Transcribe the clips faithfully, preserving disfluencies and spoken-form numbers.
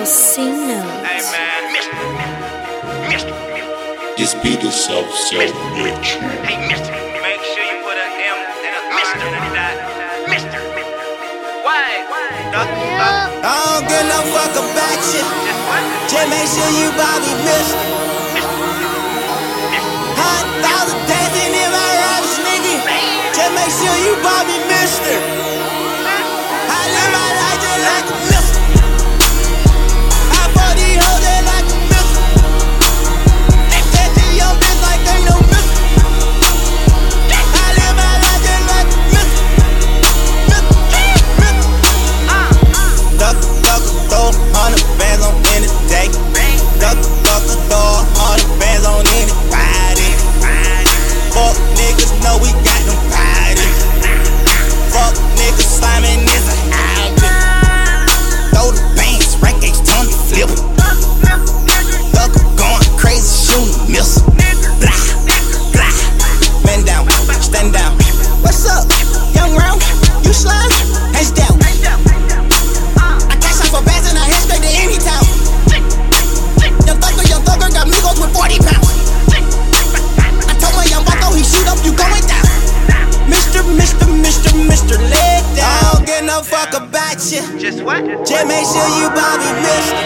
C notes. Hey man, mister, mister, This beat is so, so rich. hey mister, make sure you put a M and a mister in that. Mister, why? Duck, duck, I don't give no fuck about you. just what? Just make sure you buy me mister. Hundred thousand dancing in my rocks, nigga. Just make sure you buy me mister. I live my life just like a mister. I fuck these hoes just like a mister. That to your bitch like ain't no mister. I live my life just like a mister. Mister, mister. Duck, duck, throw hundred bands on any day. Duck, duck, throw hundred bands on any party. Fuck niggas know we got them party. Fuck niggas, Simon is a hybrid. Throw the bands, rank H, Tony flip. Duck going crazy, shooting miss. Blah, blah. Man down, stand down. What's up, young round? You slime? Hands down. I cash out for bands and I head straight to any town. Young thugger, young thugger got Migos with forty pounds. I told my young bucko he shoot up, you going down. Mister, Mister, Mister, Mister, lay down. I don't give no fuck about you. Just what? Just make sure you buy me mister.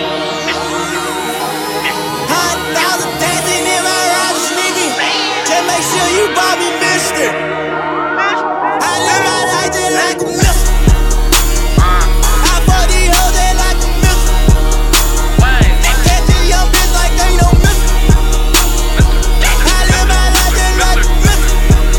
Hundred thousand dancing in my rocks, nigga. Just make sure you buy me mister. I live my life just like a mister. I fuck these hoes just like a mister. They can't do your bitch like ain't no mister. I live my life just like a mister.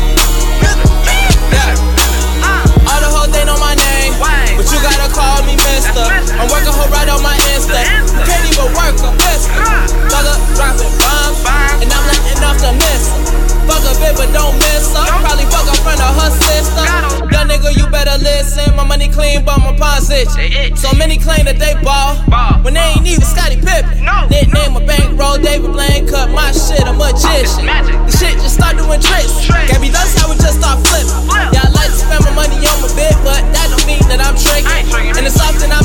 Yeah. All the hoes they know my name, Why? but you gotta call me mister. I'm working her right on my Insta. You can't even work a pistol. Thugger dropping bombs, and I'm not enough to miss her. Fuck a bit, but don't miss her. Probably fuck in front of her sister. Young nigga, you better listen. My money clean, but my position. So many claim that they ball, when they ain't even Scottie Pippen. Nickname a bankroll, David Blaine cut my shit, a magician. The shit just start doing tricks. Gabby does how we just start flipping. Yeah, I like to spend my money on my bit, but that don't mean that I'm tricking. And it's often I